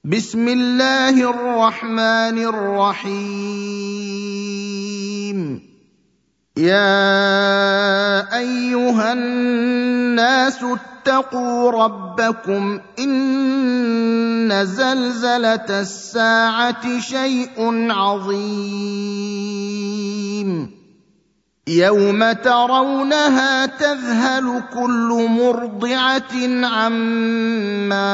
بسم الله الرحمن الرحيم. يا أيها الناس اتقوا ربكم إن زلزلة الساعة شيء عظيم يوم ترونها تذهل كل مرضعة عما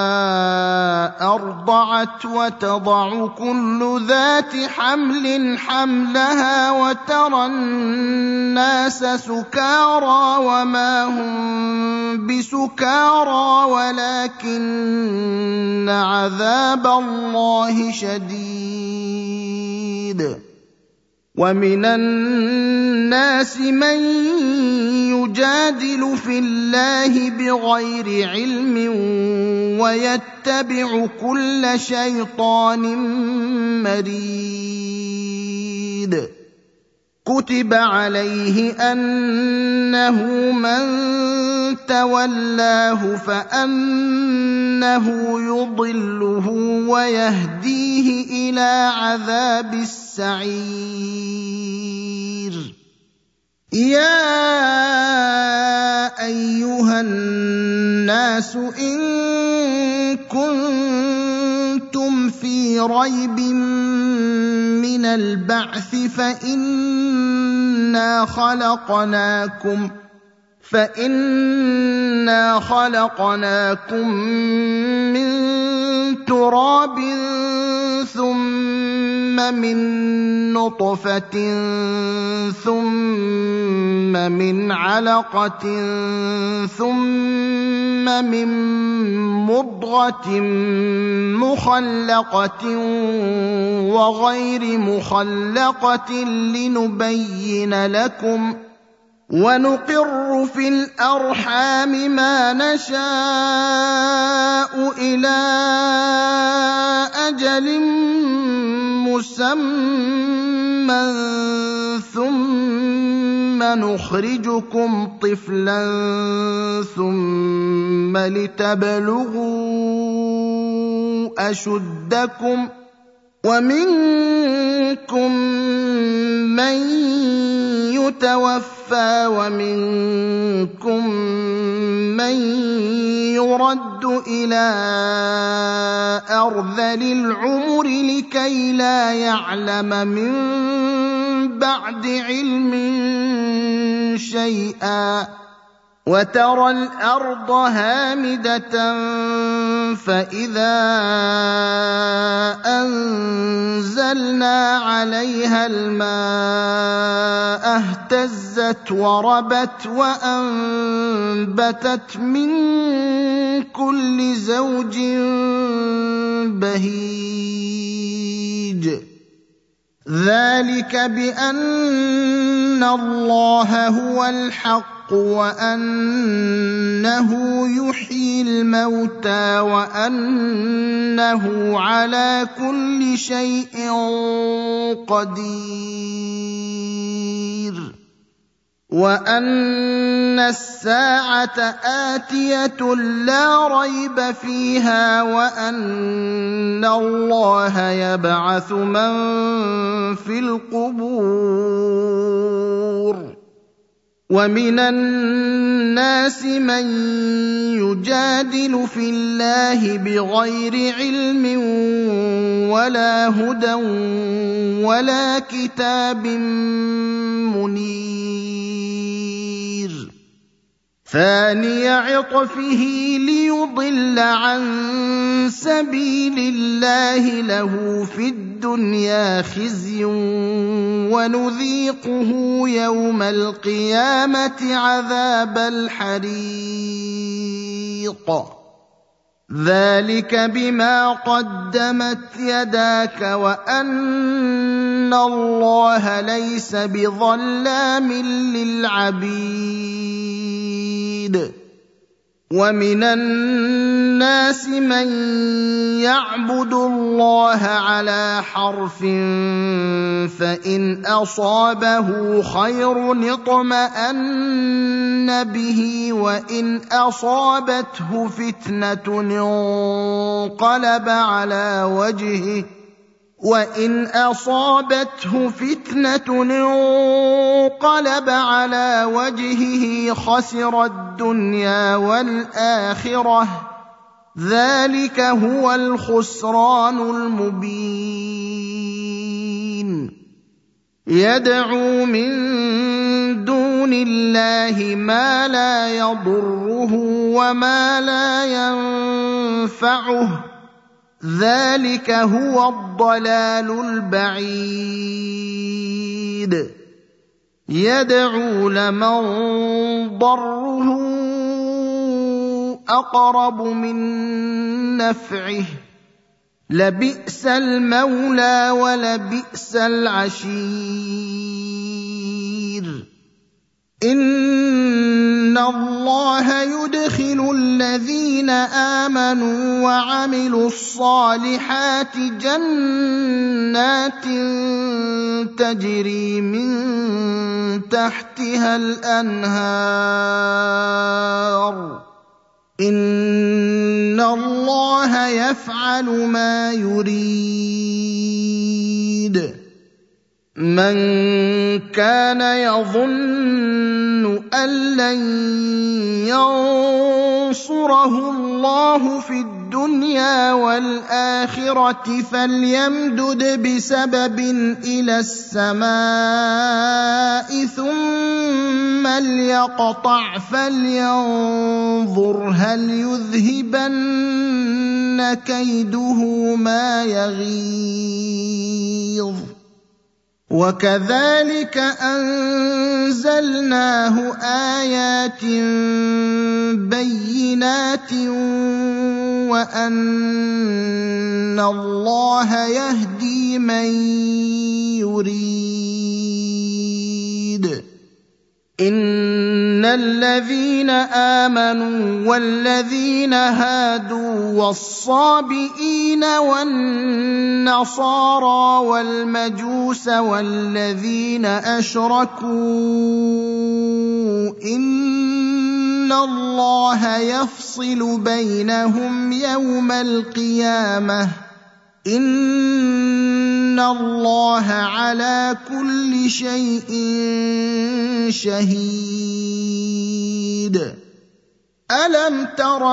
أرضعت وتضع كل ذات حمل حملها وترى الناس سكارى وما هم بسكارى ولكن عذاب الله شديد. ومن الناس من يجادل في الله بغير علم ويتبع كل شيطان مريد. كتب عليه أنه من تولاه فأنه يضله ويهديه إلى عذاب السعير. يا أيها الناس إن كنتم في ريب من البعث فإنا خلقناكم من تراب ثم من نطفة ثم من علقة ثم من مضغة مخلقة وغير مخلقة لنبين لكم ونقر في الأرحام ما نشاء إلى أجل مسمى ثم نخرجكم طفلا ثم لتبلغوا أشدكم ومنكم من يتوفى ومنكم من يرد إلى أرذل العمر لكي لا يعلم من بعد علم شيئا. وترى الأرض هامدة فإذا أنزلنا عليها الماء اهتزت وربت وأنبتت من كل زوج بهيج. ذلك بأن الله هو الحق وأنه يحيي الموتى وأنه على كل شيء قدير وأن الساعة آتية لا ريب فيها وأن الله يبعث من في القبور. ومن الناس من يجادل في الله بغير علم ولا هدى ولا كتاب منير. ثاني عطفه ليضل عن سبيل الله له في الدنيا خزي ونذيقه يوم القيامة عذاب الحريق. ذلك بما قدمت يداك وأن الله ليس بظلام للعبيد. ومن الناس من يعبد الله على حرف فإن أصابه خير اطمأن به وإن أصابته فتنة انقلب على وجهه خسر الدنيا والآخرة ذلك هو الخسران المبين يدعو من دون الله ما لا يضره وما لا ينفعه ذلك هو الضلال البعيد يدعو لمن ضره أقرب من نفعه لبئس المولى ولبئس العشير إن الله يدخل الذين آمنوا وعملوا الصالحات جنات تجري من تحتها الأنهار إن الله يفعل ما يريد من كان يظن أن لن ينصره الله في الدنيا والآخرة فليمدد بسبب إلى السماء ثم ليقطع فلينظر هل يذهبن كيده ما يغيظ وكذلك أنزلناه آيات بينات وأن الله يهدي من يريد إن الذين آمنوا والذين هادوا والصابئين والنصارى والمجوس والذين أشركوا إن الله يفصل بينهم يوم القيامة إن الله على كل شيء شهيد ألم تر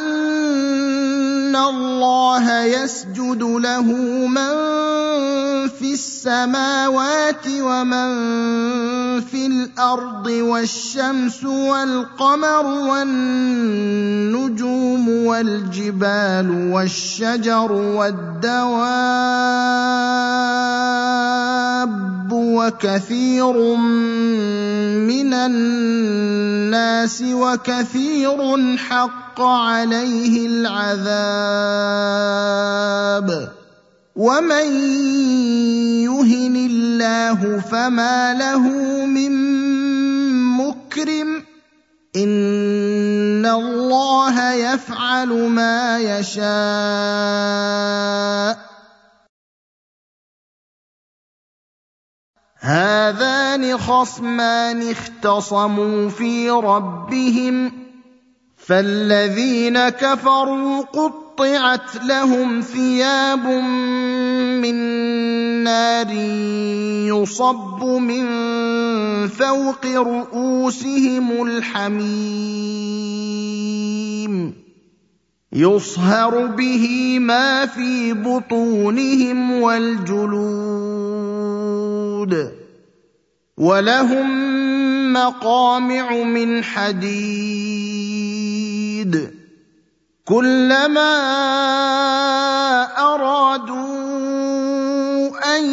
أن الله يسجد له من في السماوات ومن في الأرض والشمس والقمر والنجوم والجبال والشجر والدواب وكثير من الناس وكثير حق عليه العذاب ومن يهن الله فما له من مكرم إن الله يفعل ما يشاء هذان خصمان اختصموا في ربهم فالذين كفروا قطعت لهم ثياب من نار يصب من فوق رؤوسهم الحميم يصهر به ما في بطونهم والجلود ولهم مقامع من حديد كلما أرادوا أن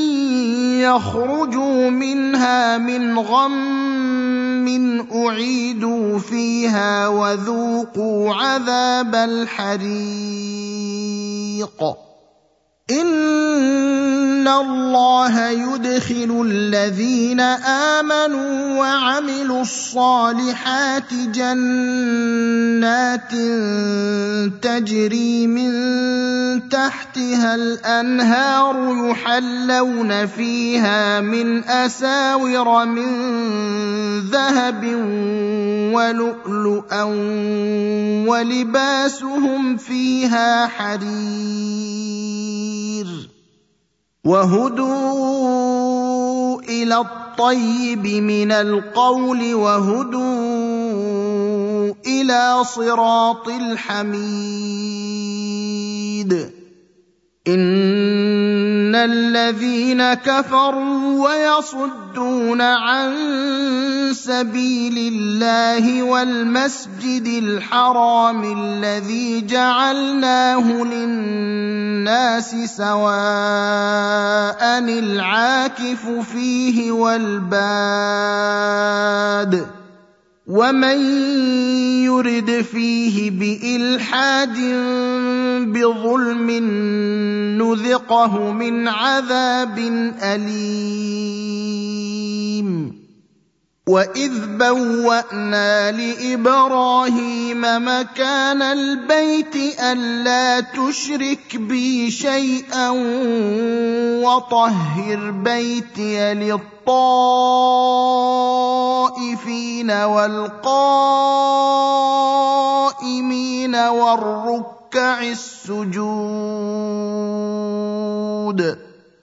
يخرجوا منها من غم أعيدوا فيها وذوقوا عذاب الحريق إِنَّ اللَّهَ يُدْخِلُ الَّذِينَ آمَنُوا وَعَمِلُوا الصَّالِحَاتِ جَنَّاتٍ تَجْرِي مِن تَحْتِهَا الْأَنْهَارُ يُحَلَّوْنَ فِيهَا مِنْ أَسَاوِرَ مِن ذَهَبٍ وَلُؤْلُؤًا وَلِبَاسُهُمْ فِيهَا حَرِيرٌ وَهُدُوا إِلَى الطَّيِّبِ مِنَ الْقَوْلِ وَهُدُوا إِلَى صِرَاطِ الْحَمِيدِ إِنَّ الَّذِينَ كَفَرُوا وَيَصُدُّونَ عَن سَبِيلِ اللَّهِ وَالْمَسْجِدِ الْحَرَامِ الَّذِي جَعَلْنَاهُ لِلنَّاسِ سَوَاءً الْعَاكِفُ فِيهِ وَالْبَادِ وَمَن يُرِدْ فِيهِ بِإِلْحَادٍ بِظُلْمٍ نُذِقْهُ مِنْ عَذَابٍ أَلِيمٍ وَإِذْ بَوَّأْنَا لِإِبْرَاهِيمَ مَكَانَ الْبَيْتِ أَلَّا تُشْرِكْ بِي شَيْئًا وَطَهِّرْ بَيْتِيَ لِلطَّائِفِينَ وَالْقَائِمِينَ وَالرُّكَّعِ السُّجُودِ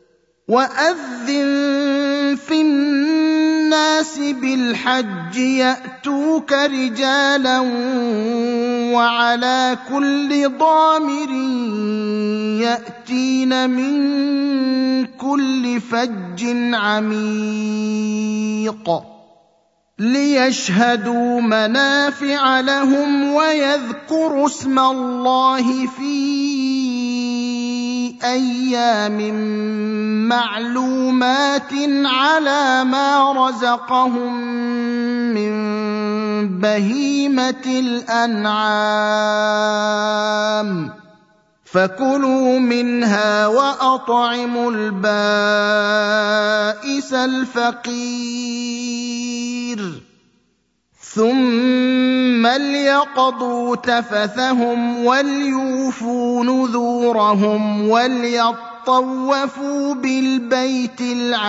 وَأَذِّن فِي النَّاسِ بِالْحَجِّ يَأْتُوكَ رِجَالًا وَعَلَى كُلِّ ضَامِرٍ يَأْتِينَ مِن كُلِّ فَجٍّ عَمِيقٍ لِيَشْهَدُوا مَنَافِعَ لَهُمْ وَيَذْكُرُوا اسْمَ اللَّهِ فِي أَيَّامٍ مَّعْلُومَاتٍ عَلَىٰ مَا رَزَقَهُم مِّن بَهِيمَةِ الْأَنْعَامِ فَكُلُوا مِنْهَا وَأَطْعِمُوا الْبَائِسَ الْفَقِيرَ ثُمَّ لْيَقْضُوا تَفَثَهُمْ وَلْيُوفُوا نُذُورَهُمْ وَلْيَطَّوَّفُوا بِالْبَيْتِ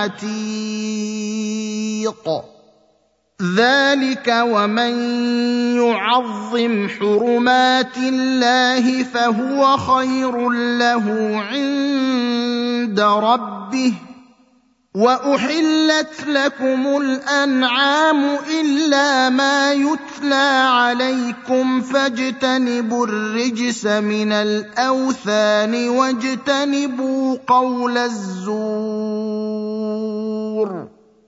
الْعَتِيقِ ذَلِكَ وَمَن يُعَظِّمْ حُرُمَاتِ اللَّهِ فَهُوَ خَيْرٌ لَّهُ عِندَ رَبِّهِ وَأُحِلَّتْ لَكُمُ الْأَنْعَامُ إِلَّا مَا يُتْلَىٰ عَلَيْكُمْ فَاجْتَنِبُوا الرِّجْسَ مِنَ الْأَوْثَانِ وَاجْتَنِبُوا قَوْلَ الزُّورِ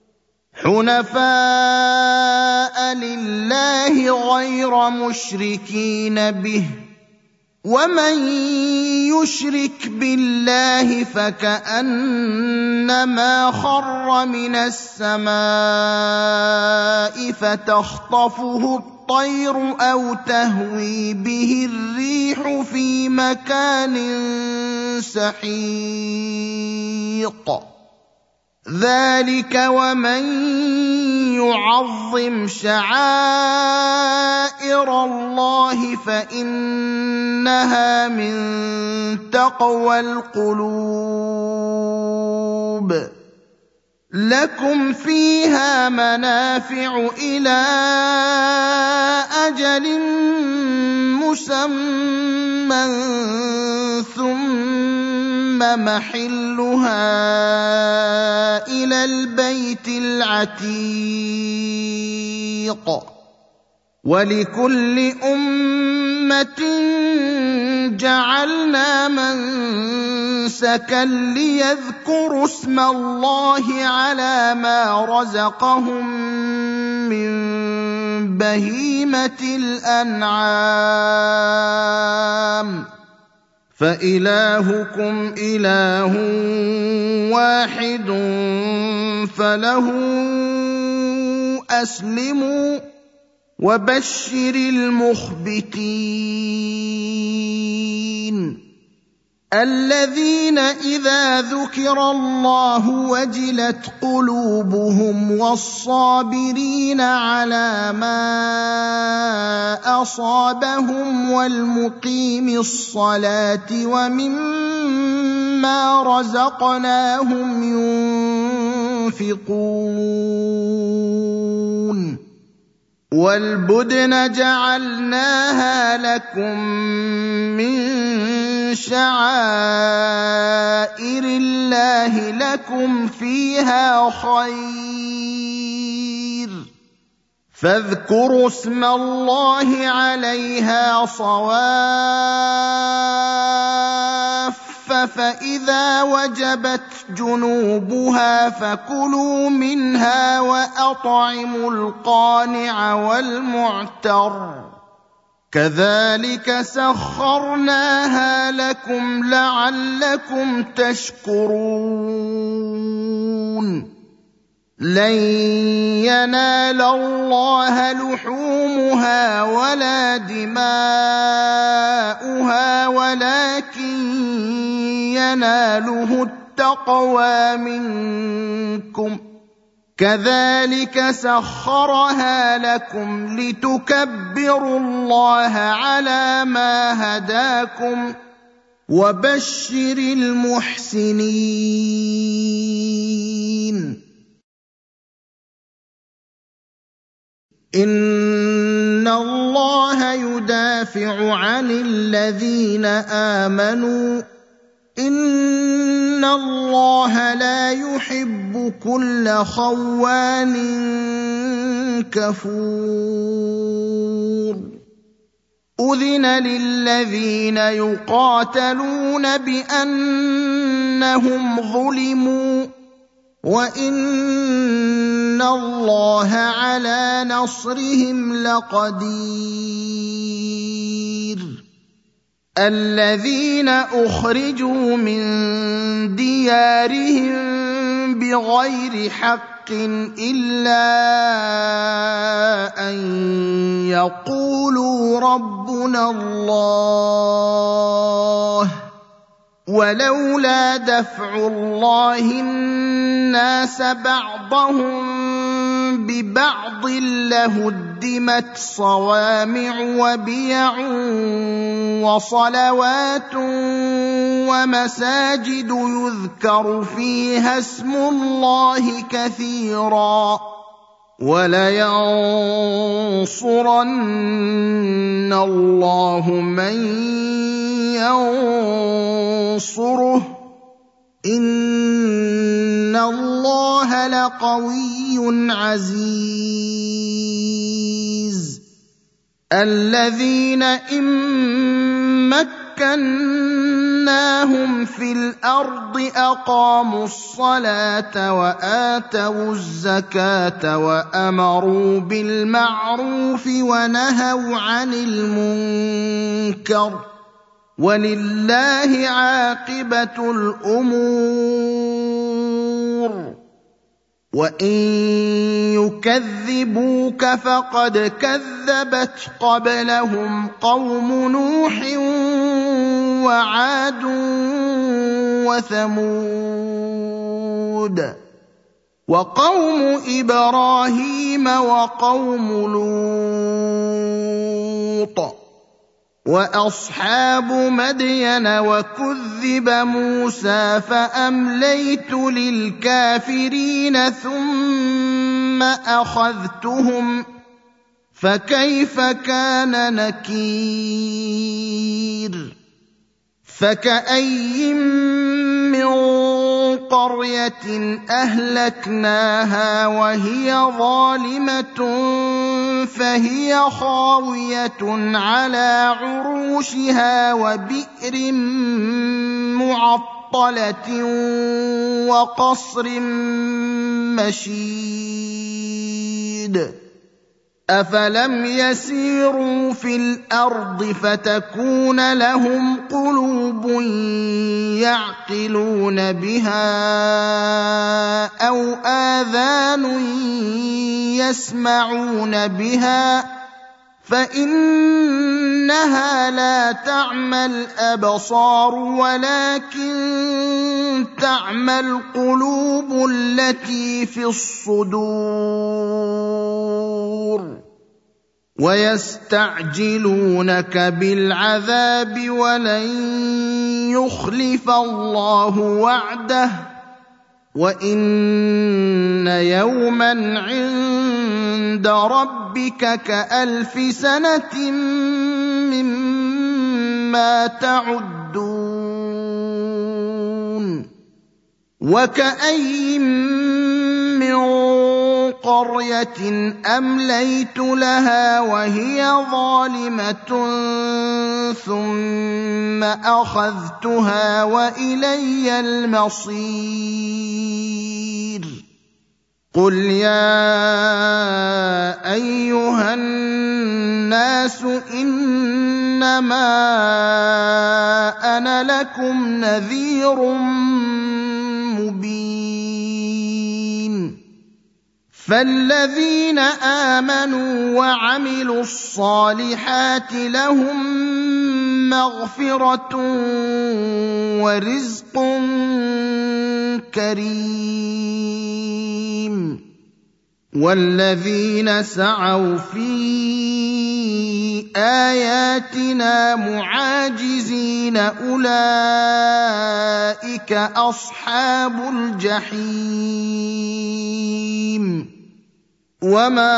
حُنَفَاءَ لِلَّهِ غَيْرَ مُشْرِكِينَ بِهِ وَمَن يُشْرِكْ بِاللَّهِ فَكَأَنَّمَا خَرَّ مِنَ السَّمَاءِ فَتَخْطَفُهُ الطَّيْرُ أَوْ تَهْوِي بِهِ الرِّيحُ فِي مَكَانٍ سَحِيقٍ ذَلِكَ وَمَن يُعَظِّمْ شَعَائِرَ اللَّهِ فَإِنَّهَا مِن تَقْوَى الْقُلُوبِ لَكُمْ فِيهَا مَنَافِعُ إِلَىٰ أَجَلٍ مُّسَمًّى ثُمَّ مَحِلُّهَا إِلَى الْبَيْتِ الْعَتِيقِ وَلِكُلِّ أُمَّةٍ جَعَلْنَا مَنسَكًا لِّيَذْكُرُوا اسْمَ اللَّهِ عَلَىٰ مَا رَزَقَهُم مِّن بَهِيمَةِ الْأَنْعَامِ فَإِلَٰهُكُمْ إِلَٰهٌ وَاحِدٌ فَلَهُ أَسْلِمُوا وَبَشِّرِ الْمُخْبِتِينَ الذين إذا ذكر الله وجلت قلوبهم والصابرين على ما أصابهم والمقيم الصلاة ومما رزقناهم ينفقون والبدن جعلناها لكم من شعائر الله لكم فيها خير فاذكروا اسم الله عليها صواف فإذا وجبت جنوبها فكلوا منها وأطعموا القانع والمعتر كذلك سخرناها لكم لعلكم تشكرون لن ينال الله لحومها ولا دماؤها ولكن يناله التقوى منكم كذلك سخرها لكم لتكبروا الله على ما هداكم وبشر المحسنين إن الله يدافع عن الذين آمنوا إن الله لا يحب كل خوان كفور أذن للذين يقاتلون بأنهم ظلموا وإن الله على نصرهم لقدير الذين أخرجوا من ديارهم بغير حق إلا أن يقولوا ربنا الله ولولا دفع الله الناس بعضهم ببعض لهدمت صوامع وبيع وصلوات ومساجد يذكر فيها اسم الله كثيرا ولينصرن الله من ينصره إن الله لقوي عزيز الذين إن مكناهم في الأرض أقاموا الصلاة وآتوا الزكاة وأمروا بالمعروف ونهوا عن المنكر ولله عاقبة الأمور وإن يكذبوك فقد كذبت قبلهم قوم نوح وعاد وثمود وقوم إبراهيم وقوم لوط وأصحاب مدين وكذب موسى فأمليت للكافرين ثم أخذتهم فكيف كان نكير فكأي من قرية أهلكناها وهي ظالمة فهي خاوية على عروشها وبئر معطلة وقصر مشيد أفلم يسيروا في الأرض فتكون لهم قلوب يعقلون بها أو آذان يسمعون بها فإنها لا تعمى الأبصار ولكن تعمى القلوب التي في الصدور. ويستعجلونك بالعذاب ولن يخلف الله وعده وإن يوما عند ربك كألف سنة مما تعدون. وكأي من قرية أمليت لها وهي ظالمة ثم أخذتها وإلي المصير. قل يا أيها الناس إنما أنا لكم نذير مبين. فالذين آمنوا وعملوا الصالحات لهم مغفرة ورزق كريم. والذين سعوا في آياتنا معاجزين أولئك أصحاب الجحيم. وما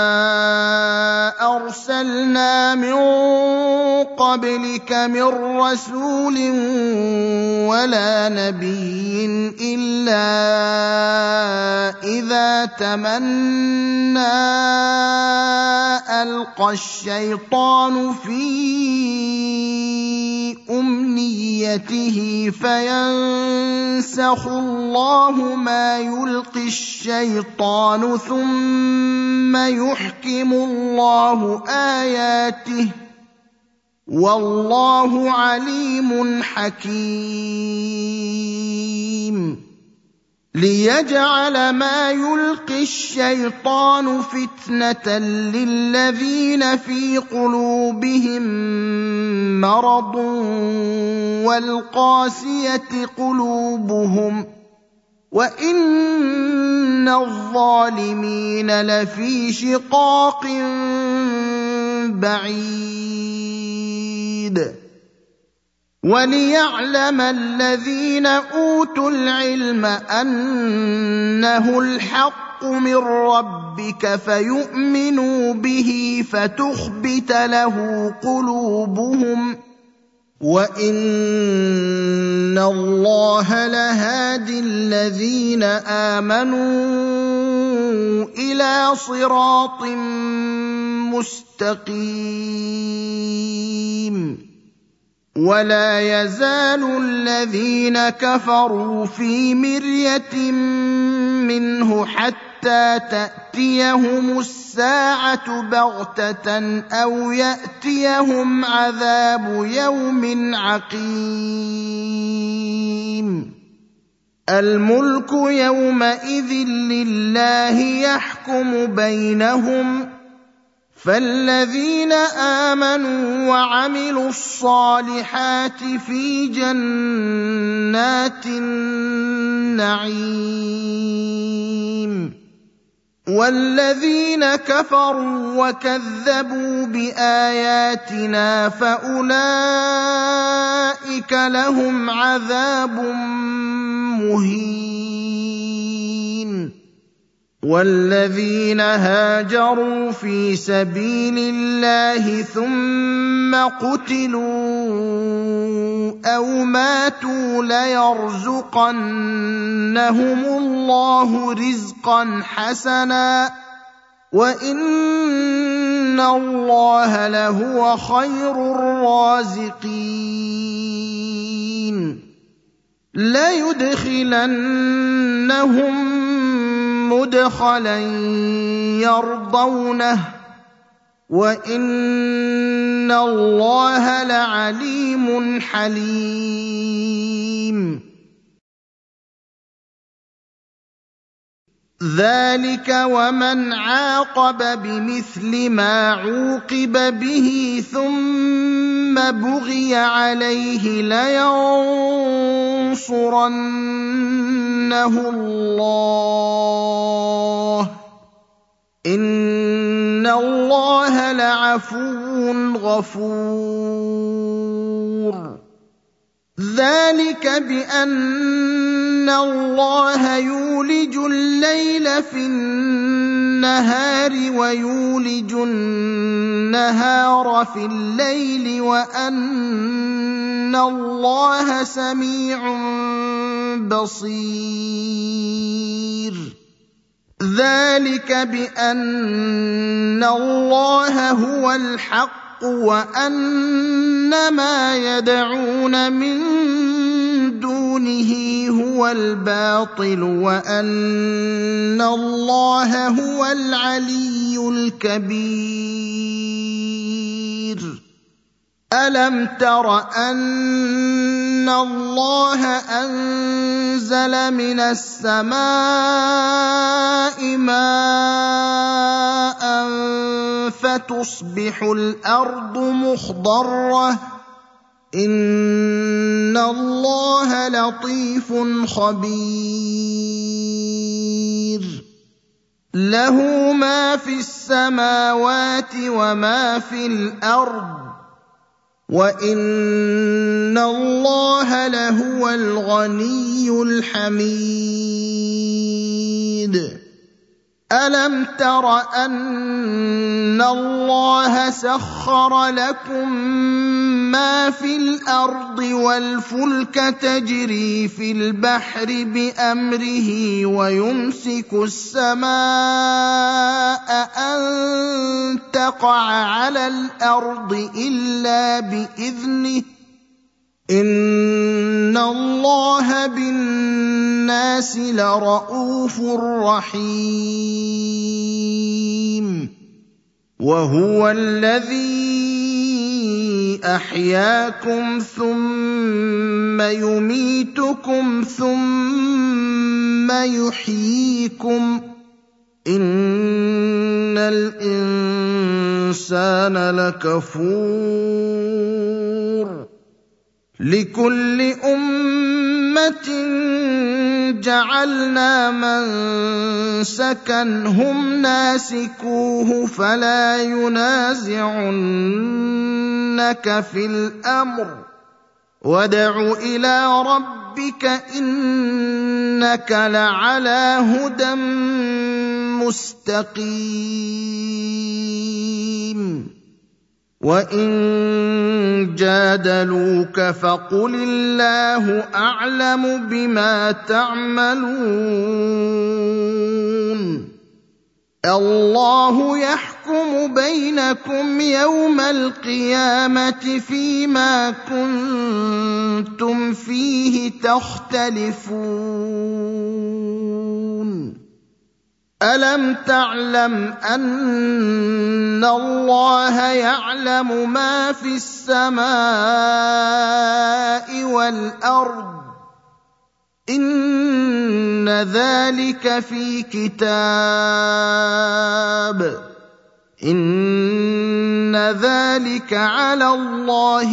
أرسلنا من قبلك من رسول ولا نبي إلا إذا تمنى ألقى الشيطان في أمنيته فينسخ الله ما يلقي الشيطان ثم يحكم الله آياته والله عليم حكيم. ليجعل ما يلقي الشيطان فتنة للذين في قلوبهم مرض والقاسية قلوبهم وإن الظالمين لفي شقاق بعيد. وليعلم الذين أوتوا العلم أنه الحق من ربك فيؤمنوا به فتخبت له قلوبهم وإن الله لهادي الذين آمنوا إلى صراط مستقيم. ولا يزال الذين كفروا في مرية منه حتى تأتيهم الساعة بغتة أو يأتيهم عذاب يوم عقيم. الملك يومئذ لله يحكم بينهم فالذين آمنوا وعملوا الصالحات في جنات النعيم. والذين كفروا وكذبوا بآياتنا فأولئك لهم عذاب مهين. والذين هاجروا في سبيل الله ثم قتلوا أو ماتوا ليرزقنهم الله رزقا حسنا وإن الله لهو خير الرازقين. ليدخلنهم مدخلا يرضونه وإن الله لعليم حليم. ذلك ومن عاقب بمثل ما عوقب به ثم بغي عليه لينصرنه الله إن الله لعفو غفور ذلك بأن الله يولج الليل في النهار ويولج النهار في الليل وأن الله سميع بصير ذلك بأن الله هو الحق وأن ما يدعون من دونه هو الباطل وأن الله هو العلي الكبير ألم تر أن الله أنزل من السماء ماء فتصبح الأرض مخضرة إن الله لطيف خبير له ما في السماوات وما في الأرض وَإِنَّ اللَّهَ لَهُوَ الْغَنِيُّ الْحَمِيدُ أَلَمْ تَرَ أَنَّ اللَّهَ سَخَّرَ لَكُم مَّا فِي الْأَرْضِ وَالْفُلْكَ تَجْرِي فِي الْبَحْرِ بِأَمْرِهِ وَيُمْسِكُ السَّمَاءَ أَن تَقَعَ عَلَى الْأَرْضِ إِلَّا بِإِذْنِهِ إِنَّ اللَّهَ بِالنَّاسِ لَرَءُوفٌ رَّحِيمٌ وَهُوَ الَّذِي أَحْيَاكُمْ ثُمَّ يُمِيتُكُمْ ثُمَّ يُحْيِيكُمْ إِنَّ الْإِنسَانَ لَكَفُورٌ لِكُلِّ أُمَّةٍ جَعَلْنَا مَنسَكًا هُمْ نَاسِكُوهُ فَلَا يُنَازِعُنَّكَ فِي الْأَمْرِ وَادْعُ إِلَىٰ رَبِّكَ إِنَّكَ لَعَلَىٰ هُدًى مُّسْتَقِيمٍ وَإِن جَادَلُوكَ فَقُلِ اللَّهُ أَعْلَمُ بِمَا تَعْمَلُونَ اللَّهُ يَحْكُمُ بَيْنَكُمْ يَوْمَ الْقِيَامَةِ فِيمَا كُنتُمْ فِيهِ تَخْتَلِفُونَ أَلَمْ تَعْلَمْ أَنَّ اللَّهَ يَعْلَمُ مَا فِي السَّمَاءِ وَالْأَرْضِ إِنَّ ذَلِكَ فِي كِتَابٍ إِنَّ ذَلِكَ عَلَى اللَّهِ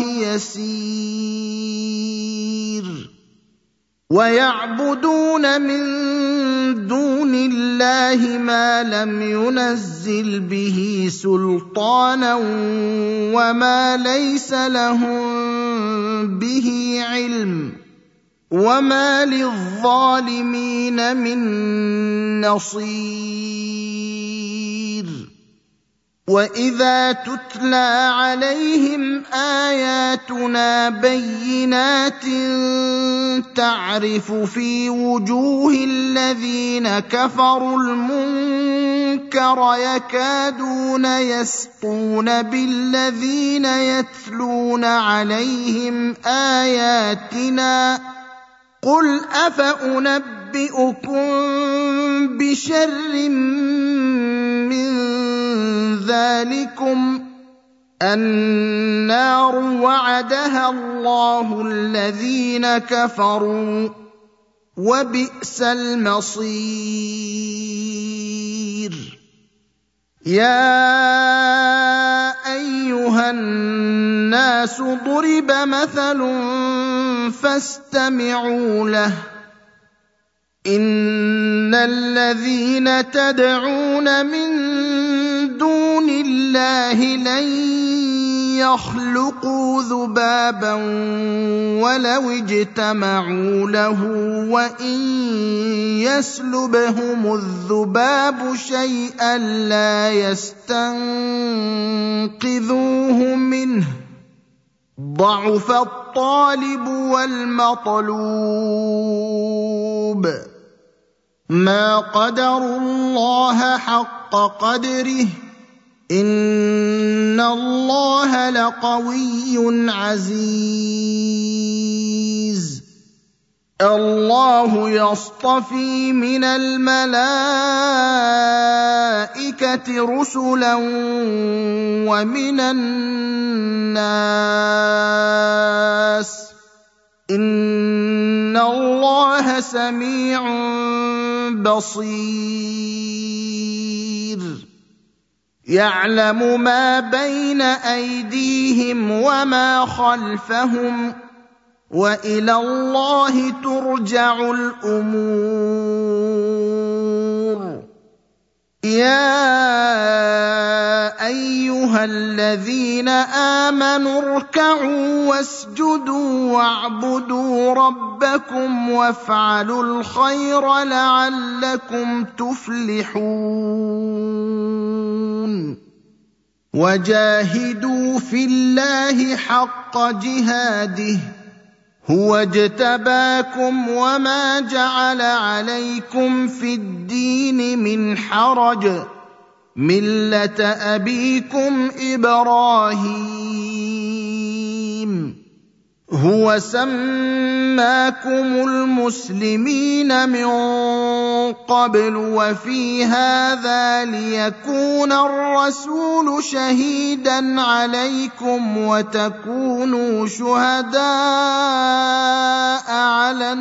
يَسِيرٌ وَيَعْبُدُونَ مِن دُونِ اللَّهِ مَا لَمْ يُنَزِّلْ بِهِ سُلْطَانًا وَمَا لَيْسَ لَهُم بِهِ عِلْمٌ وَمَا لِلظَّالِمِينَ مِن نَّصِيرٍ وَإِذَا تُتْلَىٰ عَلَيْهِمْ آيَاتُنَا بَيِّنَاتٍ تَعْرِفُ فِي وُجُوهِ الَّذِينَ كَفَرُوا الْمُنكَرَ يَكَادُونَ يَسْطُونَ بِالَّذِينَ يَتْلُونَ عَلَيْهِمْ آيَاتِنَا قُلْ أَفَأُنَبِّئُكُم بِشَرٍّ مِّن ذَٰلِكُمْ النَّارُ وَعَدَهَا اللَّهُ الَّذِينَ كَفَرُوا وبئس المصير. يا ايها الناس ضرب مثل فاستمعوا له. ان الذين تدعون من دون الله لن يخلقوا ذبابا ولو اجتمعوا له وان يسلبهم الذباب شيئا لا يستنقذوه منه ضعف الطالب والمطلوب. ما قدروا الله حق قدره ان الله لقوي عزيز. الله يصطفي من الملائكة رسلا ومن الناس ان الله سميع بصير. يعلم ما بين ايديهم وما خلفهم والى الله ترجع الامور. يا ايها الذين امنوا اركعوا واسجدوا واعبدوا ربكم وافعلوا الخير لعلكم تفلحون. وجاهدوا في الله حق جهاده هو اجتباكم وما جعل عليكم في الدين من حرج ملة أبيكم إبراهيم هو سماكم المسلمين من قبل وفي هذا ليكون الرسول شهيدا عليكم وتكونوا شهداء على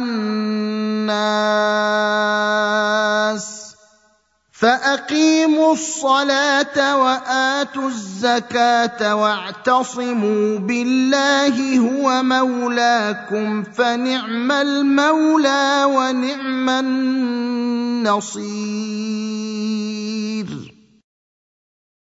الناس. فأقيموا الصلاة وآتوا الزكاة واعتصموا بالله هو مولاكم فنعم المولى ونعم النصير.